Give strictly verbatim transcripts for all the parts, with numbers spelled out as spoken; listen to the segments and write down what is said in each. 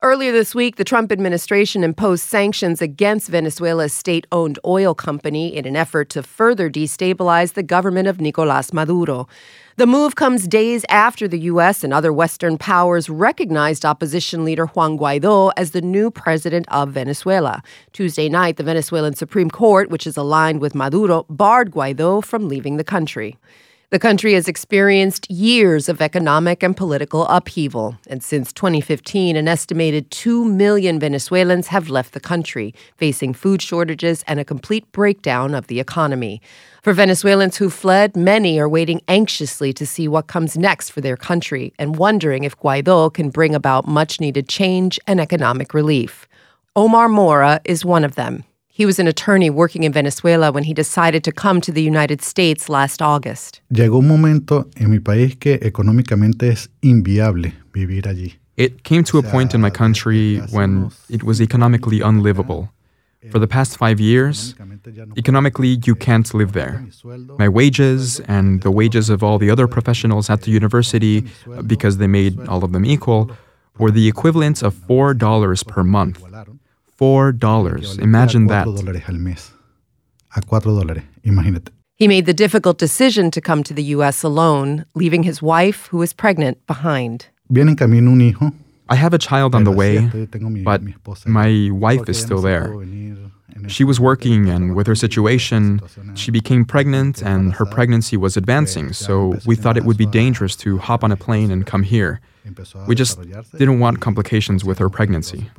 Earlier this week, the Trump administration imposed sanctions against Venezuela's state-owned oil company in an effort to further destabilize the government of Nicolás Maduro. The move comes days after the U S and other Western powers recognized opposition leader Juan Guaidó as the new president of Venezuela. Tuesday night, the Venezuelan Supreme Court, which is aligned with Maduro, barred Guaidó from leaving the country. The country has experienced years of economic and political upheaval, and since twenty fifteen, an estimated two million Venezuelans have left the country, facing food shortages and a complete breakdown of the economy. For Venezuelans who fled, many are waiting anxiously to see what comes next for their country and wondering if Guaidó can bring about much-needed change and economic relief. Omar Mora is one of them. He was an attorney working in Venezuela when he decided to come to the United States last August. Llegó un momento en mi país que económicamente es inviable vivir allí. It came to a point in my country when it was economically unlivable. For the past five years, economically, you can't live there. My wages and the wages of all the other professionals at the university, because they made all of them equal, were the equivalent of four dollars per month. Four dollars. Imagine that. He made the difficult decision to come to the U S alone, leaving his wife, who was pregnant, behind. I have a child on the way, but my wife is still there. She was working, and with her situation, she became pregnant, and her pregnancy was advancing, so we thought it would be dangerous to hop on a plane and come here. We just didn't want complications with her pregnancy.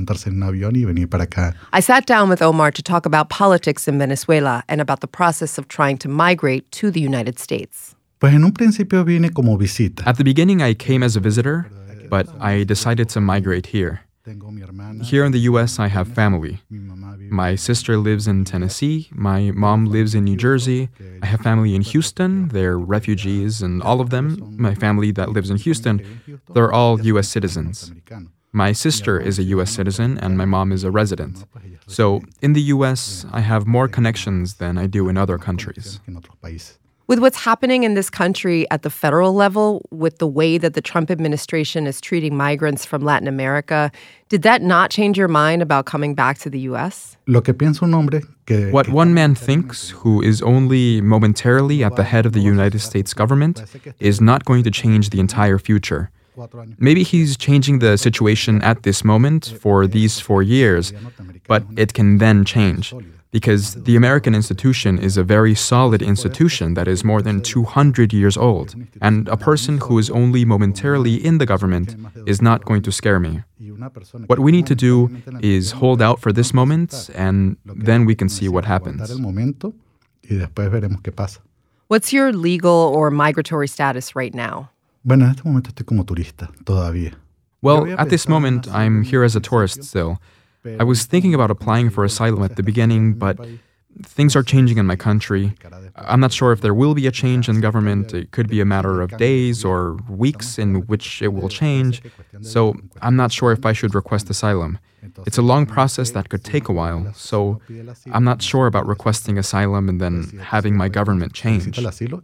I sat down with Omar to talk about politics in Venezuela and about the process of trying to migrate to the United States. At the beginning, I came as a visitor, but I decided to migrate here. Here in the U S, I have family. My sister lives in Tennessee. My mom lives in New Jersey. I have family in Houston. They're refugees, and all of them, my family that lives in Houston, they're all U S citizens. My sister is a U S citizen, and my mom is a resident. So in the U S, I have more connections than I do in other countries. With what's happening in this country at the federal level, with the way that the Trump administration is treating migrants from Latin America, did that not change your mind about coming back to the U S? What one man thinks, who is only momentarily at the head of the United States government, is not going to change the entire future. Maybe he's changing the situation at this moment for these four years, but it can then change. Because the American institution is a very solid institution that is more than two hundred years old, and a person who is only momentarily in the government is not going to scare me. What we need to do is hold out for this moment, and then we can see what happens. What's your legal or migratory status right now? Well, at this moment, I'm here as a tourist still. I was thinking about applying for asylum at the beginning, but things are changing in my country. I'm not sure if there will be a change in government. It could be a matter of days or weeks in which it will change. So I'm not sure if I should request asylum. It's a long process that could take a while, so I'm not sure about requesting asylum and then having my government change.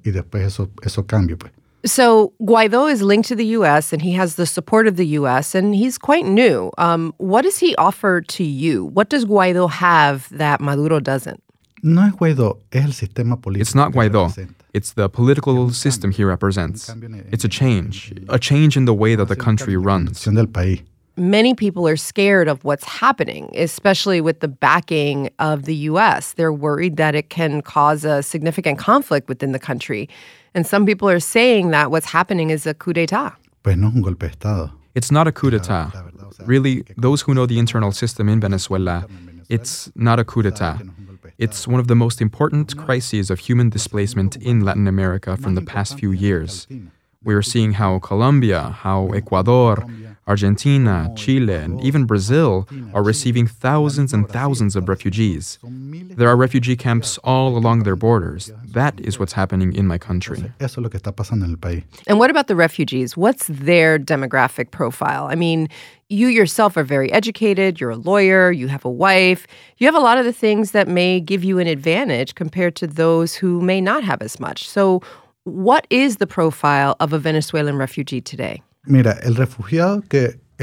So Guaidó is linked to the U S, and he has the support of the U S, and he's quite new. Um, what does he offer to you? What does Guaidó have that Maduro doesn't? It's not Guaidó. It's the political system he represents. It's a change, a change in the way that the country runs. Many people are scared of what's happening, especially with the backing of the U S. They're worried that it can cause a significant conflict within the country. And some people are saying that what's happening is a coup d'etat. It's not a coup d'etat. Really, those who know the internal system in Venezuela, it's not a coup d'etat. It's one of the most important crises of human displacement in Latin America from the past few years. We are seeing how Colombia, how Ecuador, Argentina, Chile, and even Brazil are receiving thousands and thousands of refugees. There are refugee camps all along their borders. That is what's happening in my country. And what about the refugees? What's their demographic profile? I mean, you yourself are very educated, you're a lawyer, you have a wife. You have a lot of the things that may give you an advantage compared to those who may not have as much. So what is the profile of a Venezuelan refugee today? Mira, el refugiado que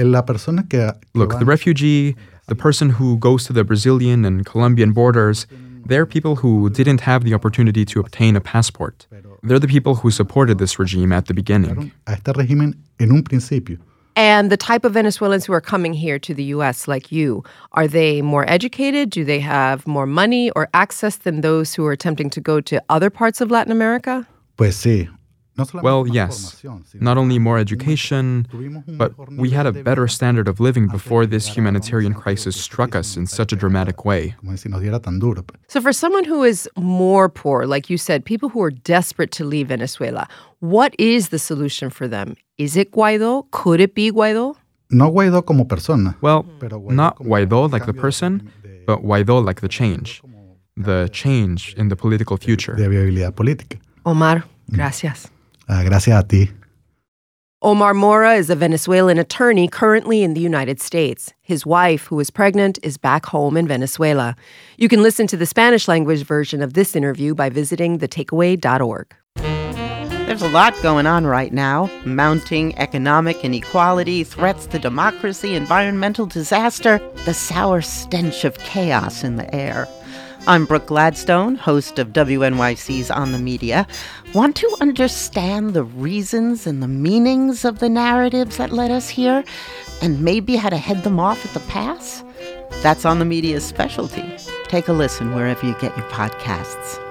la persona que, que Look, the refugee, the person who goes to the Brazilian and Colombian borders, they're people who didn't have the opportunity to obtain a passport. They're the people who supported this regime at the beginning. A este régimen en un principio. And the type of Venezuelans who are coming here to the U S like you, are they more educated? Do they have more money or access than those who are attempting to go to other parts of Latin America? Pues sí. Well, yes. Not only more education, but we had a better standard of living before this humanitarian crisis struck us in such a dramatic way. So for someone who is more poor, like you said, people who are desperate to leave Venezuela, what is the solution for them? Is it Guaidó? Could it be Guaidó? No Guaidó como persona. Well, not Guaidó like the person, but Guaidó like the change. The change in the political future. De viabilidad política. Omar, gracias. Uh, gracias a ti. Omar Mora is a Venezuelan attorney currently in the United States. His wife, who is pregnant, is back home in Venezuela. You can listen to the Spanish-language version of this interview by visiting the takeaway dot org. There's a lot going on right now. Mounting economic inequality, threats to democracy, environmental disaster, the sour stench of chaos in the air. I'm Brooke Gladstone, host of W N Y C's On the Media. Want to understand the reasons and the meanings of the narratives that led us here, and maybe how to head them off at the pass? That's On the Media's specialty. Take a listen wherever you get your podcasts.